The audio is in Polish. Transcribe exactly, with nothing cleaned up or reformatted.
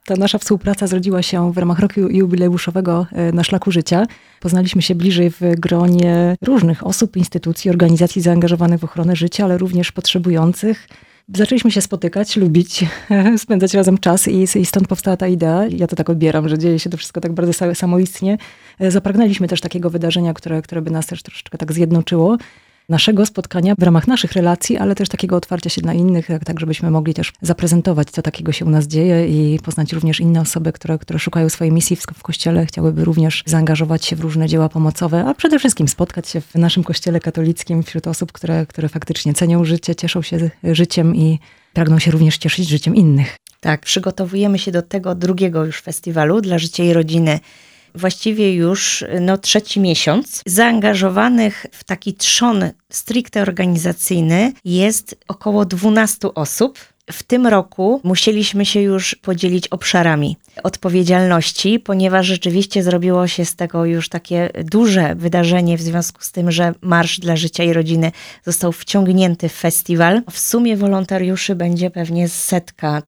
Ta nasza współpraca zrodziła się w ramach roku jubileuszowego Na Szlaku Życia. Poznaliśmy się bliżej w gronie różnych osób, instytucji, organizacji zaangażowanych w ochronę życia, ale również potrzebujących. Zaczęliśmy się spotykać, lubić, spędzać razem czas i, i stąd powstała ta idea. Ja to tak odbieram, że dzieje się to wszystko tak bardzo samoistnie. Zapragnęliśmy też takiego wydarzenia, które, które by nas też troszeczkę tak zjednoczyło. Naszego spotkania w ramach naszych relacji, ale też takiego otwarcia się na innych, tak, tak żebyśmy mogli też zaprezentować, co takiego się u nas dzieje i poznać również inne osoby, które, które szukają swojej misji w, w Kościele, chciałyby również zaangażować się w różne dzieła pomocowe, a przede wszystkim spotkać się w naszym Kościele katolickim wśród osób, które, które faktycznie cenią życie, cieszą się życiem i pragną się również cieszyć życiem innych. Tak, przygotowujemy się do tego drugiego już festiwalu dla Życia i Rodziny. Właściwie już no, trzeci miesiąc. Zaangażowanych w taki trzon stricte organizacyjny jest około dwunastu osób. W tym roku musieliśmy się już podzielić obszarami odpowiedzialności, ponieważ rzeczywiście zrobiło się z tego już takie duże wydarzenie w związku z tym, że Marsz dla Życia i Rodziny został wciągnięty w festiwal. W sumie wolontariuszy będzie pewnie setka.